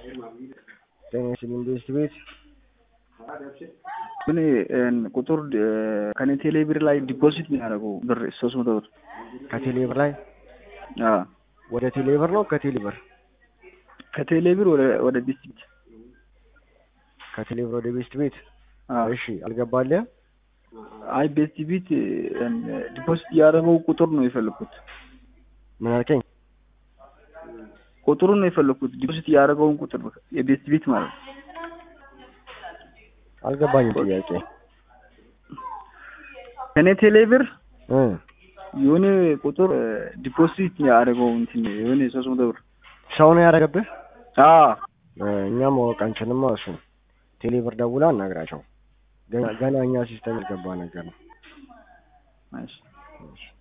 ጤናሽን ኢንቨስት ቤት ምን ቁጥር ከኔ ቴሌብር ላይ ዲፖዚት የሚያደርገው ብር 300 ብር ከቴሌብር ላይ ወደ ቴሌብር ነው ከቴሌብር ወደ ቢስት ከቴሌብር ወደ ቢስት ቤት እሺ አልገባልህ አይ ቢስት ቤት ዲፖዚት ያደረገው ቁጥር ነው የፈለኩት ምን አልከኝ ቁጥሩን ነው የፈለኩት ዲፖዚት ያደረገውን ቁጥር የቢስት ቤት ማለት አልገባኝም ጥያቄ ከኔ ቴሌብር የሆነ ቁጥር ዲፖዚት ያደረገው እንትን የሆነ 300 ብር ሰው ነው ያደረገብህ እኛም ማወቅ አንችልም እሱ ቴሌብር ደውላ አናግራቸው ገና እኛ ሲስተም ይገባ ነገር ነው። እሺ